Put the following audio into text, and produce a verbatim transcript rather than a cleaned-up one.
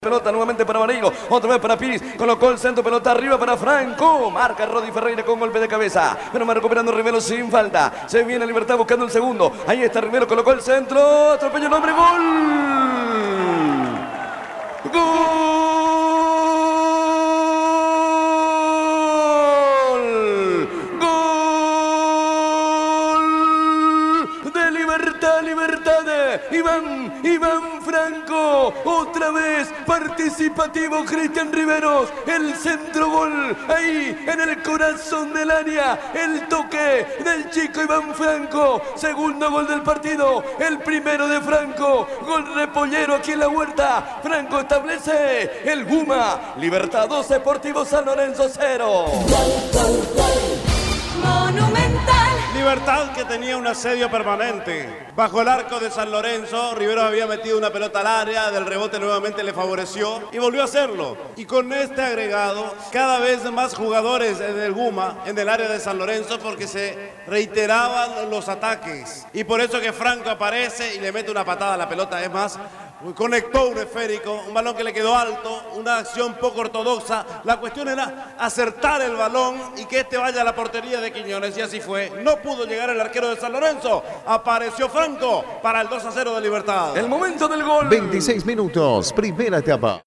Pelota nuevamente para Vareiro, otra vez para Piris, colocó el centro, pelota arriba para Franco, marca Rodi Ferreira con golpe de cabeza, pero va recuperando Rivero sin falta, se viene Libertad buscando el segundo, ahí está Rivero, colocó el centro, atropello el hombre, gol, gol, gol de Libertad, Libertad de Iván, Iván Franco, otra vez participativo Cristian Riveros, el centro gol ahí en el corazón del área, el toque del chico Iván Franco, segundo gol del partido, el primero de Franco, gol repollero aquí en la huerta, Franco establece el Guma, Libertad dos, Sportivo San Lorenzo cero. Monumental. Libertad que tenía un asedio permanente. Bajo el arco de San Lorenzo, Rivero había metido una pelota al área, del rebote nuevamente le favoreció y volvió a hacerlo. Y con este agregado, cada vez más jugadores en el Guma, en el área de San Lorenzo, porque se reiteraban los ataques. Y por eso que Franco aparece y le mete una patada a la pelota. Es más, conectó un esférico, un balón que le quedó alto, una acción poco ortodoxa. La cuestión era acertar el balón y que este vaya a la portería de Quiñones, y así fue. No pudo llegar el arquero de San Lorenzo, apareció Franco para el dos a cero de Libertad. El momento del gol. veintiséis minutos, primera etapa.